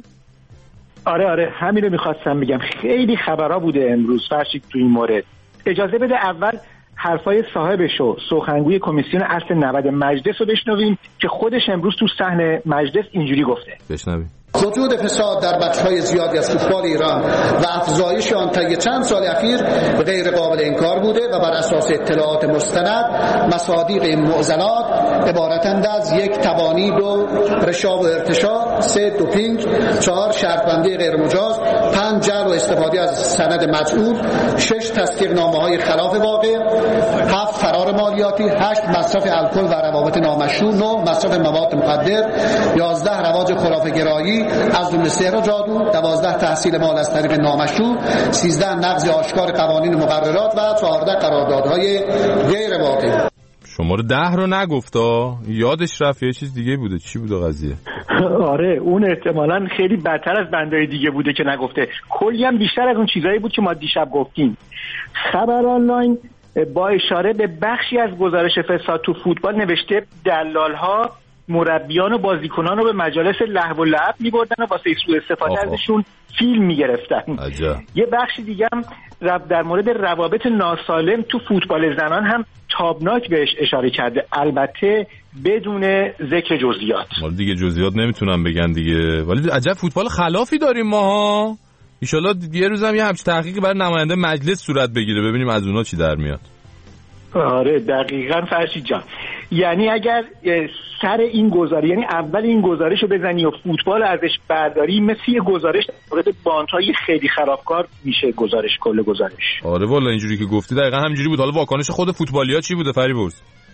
آره آره همین رو میخواستم بگم. خیلی خبرها بوده امروز فرشید تو این مورد. اجازه بده اول حرفای صاحبشو سخنگوی کمیسیون اصل نود مجلس رو بشنویم که خودش امروز تو صحن مجلس اینجوری گفته. بشنویم. وجود فساد در بخش‌های زیادی از فوتبال ایران و افزایش آن طی چند سال اخیر غیر قابل انکار بوده و بر اساس اطلاعات مستند مصادیق این معضلات عبارتند از یک تبانی، دو رشاو و ارتشاء، سه دوپینگ، چهار شرطبندی غیر مجاز، پنج جعل و استفاده از سند مجعول، شش تصدیقنامه‌های خلاف واقع، هفت فرار مالیاتی، هشت مصرف الکل و روابط نامشروع، نه مصرف مواد مخدر، یازده رواج خرافه‌گرایی از جمله سحر و جادو، دوازده تحصیل مال از طریق نامشروع، سیزده نقض آشکار قوانین و مقررات و چهارده قراردادهای غیر واقعی. شماره ده رو نگفتا، یادش رفت یه چیز دیگه بوده. چی بوده قضیه؟ آره اون احتمالاً خیلی بدتر از بندای دیگه بوده که نگفته. کلی هم بیشتر از اون چیزایی بود که ما دیشب گفتیم. خبر آنلاین با اشاره به بخشی از گزارش فساد تو فوتبال نوشته دلال‌ها مربیان و بازیکنان رو به مجالس لهو و لعب می‌بردن و واسه سوء استفاده ازشون فیلم می‌گرفتن. یه بخش دیگه هم در مورد روابط ناسالم تو فوتبال زنان هم تابناک بهش اشاره کرده، البته بدون ذکر جزئیات. ما دیگه جزئیات نمیتونم بگن دیگه، ولی عجب فوتبال خلافی داریم ما. ان شاءالله یه روزم یه همچین تحقیقی برای نماینده مجلس صورت بگیره ببینیم از اونها چی در میاد. آره دقیقاً فرشید جان. یعنی اگر سر این گزارش، یعنی اول این گزارش رو بزنی و فوتبال ازش برداری، مثل یه گزارش در مورد باندهای خیلی خرابکار میشه گزارش، کل گزارش. آره والا اینجوری که گفتی دقیقاً همینجوری بود. حالا واکنش خود فوتبالیا چی بوده فریبرز؟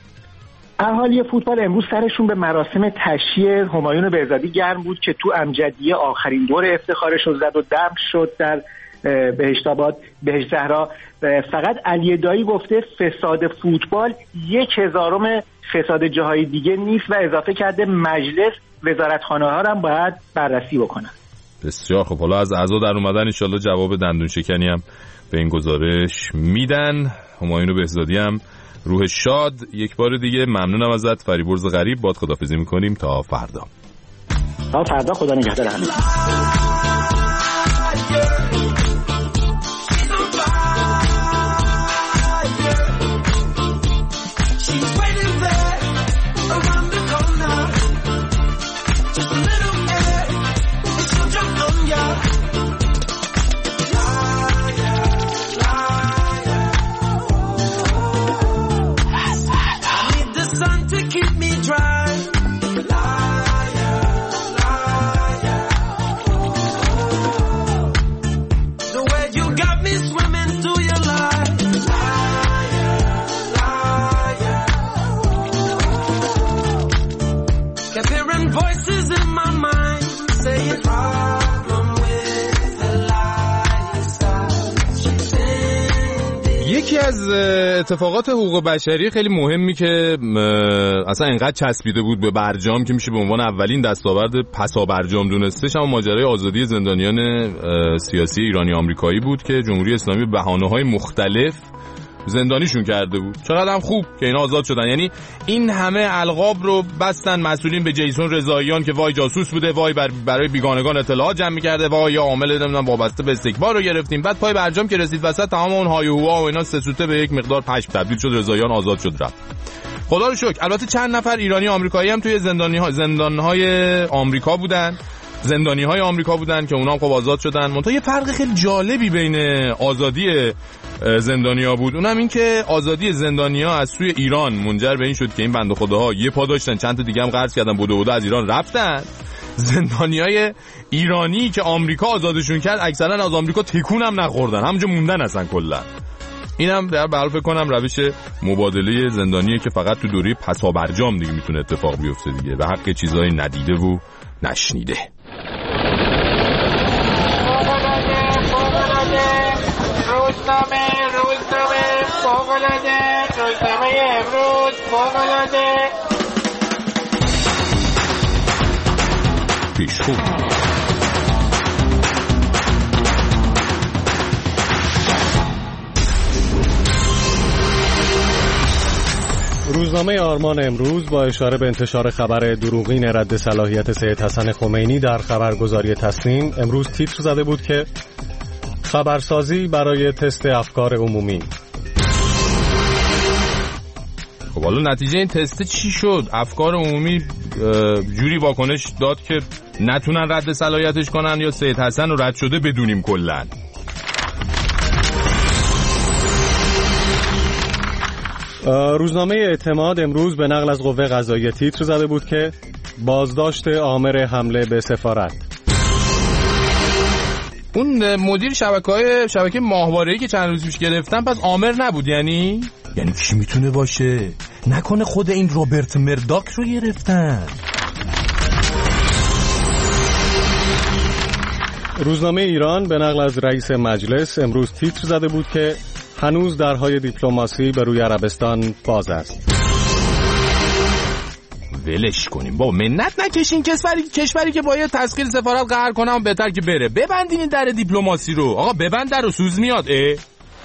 اهالی فوتبال امروز سرشون به مراسم تشییع همایون بهزادی گرم بود که تو امجدیه آخرین دور افتخارش رو زد و دفن شد در بهشت آباد بهشت زهرا. فقط علی دایی گفته فساد فوتبال یک هزارم فساد جاهای دیگه نیست و اضافه کرده مجلس وزارتخانه ها هم باید بررسی بکنن. بسیار خب، حالا از اعضا در اومدن انشالله جواب دندون شکنی هم به این گزارش میدن. همایون بهزادی هم روح شاد. یک بار دیگه ممنونم ازت فریبرز غریب. باد خداحافظی میکنیم تا فردا. تا فردا، خدا نگهدار همه. یکی از اتفاقات حقوق بشری خیلی مهمی که اصلا انقدر چسبیده بود به برجام که میشه به عنوان اولین دستاورد پسا برجام دونستش، اما ماجرای آزادی زندانیان سیاسی ایرانی آمریکایی بود که جمهوری اسلامی به بهانه‌های مختلف زندانیشون کرده بود. چقدر هم خوب که اینا آزاد شدن. یعنی این همه القاب رو بستن مسئولین به جیسون رضاییان که وای جاسوس بوده، وای بر برای بیگانگان اطلاعات جمع می‌کرده، وای یا عامل نمیدونم وابسته به استکبار رو گرفتیم. بعد پای برجام که رسید وسط تمام اون های و هوا و اینا سسوته به یک مقدار پشم تبدیل شد، رضاییان آزاد شد رفت. خدا رو شکر. البته چند نفر ایرانی آمریکایی هم توی زندانی‌ها زندان‌های آمریکا بودن، زندانی‌های آمریکا بودن که اونا هم خب آزاد شدن. منتها یه فرق خیلی جالبی بین آزادی زندانیا بود، اونم این که آزادی زندانیا از سوی ایران منجر به این شد که این بنده خداها یه پا داشتن، چند تا دیگه هم قرض کردن، بوده بوده از ایران رفتن. زندانیای ایرانی که آمریکا آزادشون کرد اکثرا از آمریکا تکون هم نخوردن، همونجا موندن اصلا کلا. اینم در واقع فکر کنم روش مبادله زندانیه که فقط تو دوره پسابرجام دیگه میتونه اتفاق بیفته دیگه، به حق چیزای ندیده و نشنیده. روزنامه روزنامه فوق‌العاده روزنامه امروز فوق‌العاده پیشخو روزنامه آرمان امروز با اشاره به انتشار خبر دروغین رد صلاحیت سید حسن خمینی در خبرگزاری تصنیم امروز تیتر زده بود که خبرسازی برای تست افکار عمومی. خب حالا نتیجه این تست چی شد؟ افکار عمومی جوری واکنش داد که نتونن رد صلاحیتش کنن یا سید حسن رو رد شده بدونیم کلن؟ روزنامه اعتماد امروز به نقل از قوه قضاییه تیتر زده بود که بازداشت آمر حمله به سفارت. اون مدیر شبکه‌های شبکه ماهواره‌ای که چند روز پیش گرفتن پس آمر نبود؟ یعنی یعنی چی میتونه باشه؟ نکنه خود این روبرت مرداک رو گرفتن؟ روزنامه ایران به نقل از رئیس مجلس امروز تیتر زده بود که هنوز درهای دیپلماسی به روی عربستان باز است. ولش کنیم با منت نکشین، کشوری کشوری که باید تسخیر سفارت قهر کنه هم بهتر که بره. ببندین این در دیپلماسی رو. آقا ببند در رو، سوز میاد. اه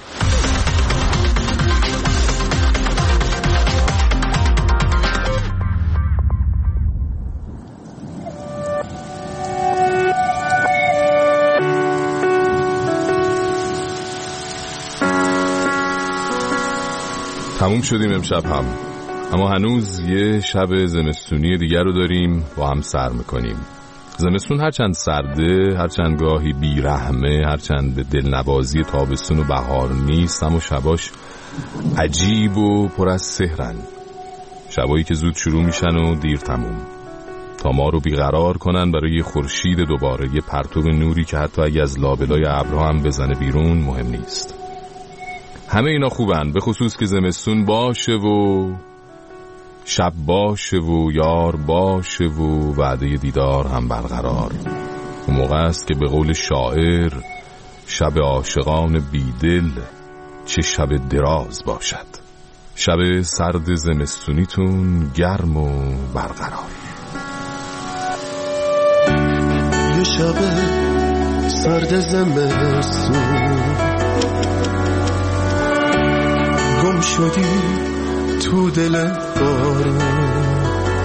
تموم شدیم امشب هم، اما هنوز یه شب زمستونی دیگر رو داریم با هم سر میکنیم. زمستون هرچند سرده، هرچند گاهی بیرحمه، هرچند به دلنوازی تابستون و بهار نیست، اما شباش عجیب و پر از سحرن. شبایی که زود شروع میشن و دیر تموم، تا ما رو بیقرار کنن برای خورشید دوباره، یه پرتو نوری که حتی اگه از لابلای ابرها هم بزنه بیرون مهم نیست. همه اینا خوبن، به خصوص که زمستون باشه و شب باشه و یار باشه و وعده دیدار هم برقرار. اون موقع است که به قول شاعر شب عاشقان بیدل چه شب دراز باشد. شب سرد زمستونیتون گرم و برقرار. یه شب سرد زمستون گم شدی تو دل بارون،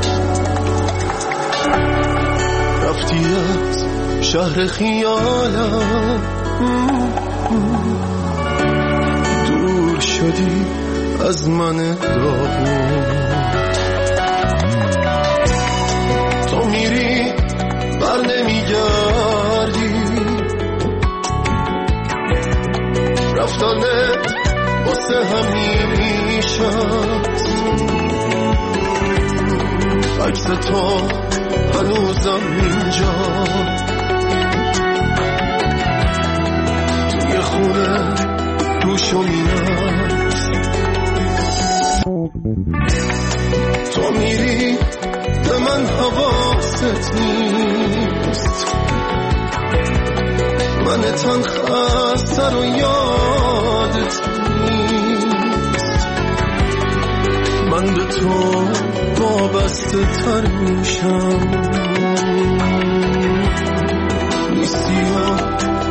رفتی از شهر خیالم، دور شدی از من داغون. تو میری بر نمیگردی، رفتنت واسه همیشت، عکس تو هنوزم اینجا توی خونه روشو میاد. تو میری به من حواست نیست، من تن خسته رو یادت نیست. من به تو وابسته تر میشم، نیستی و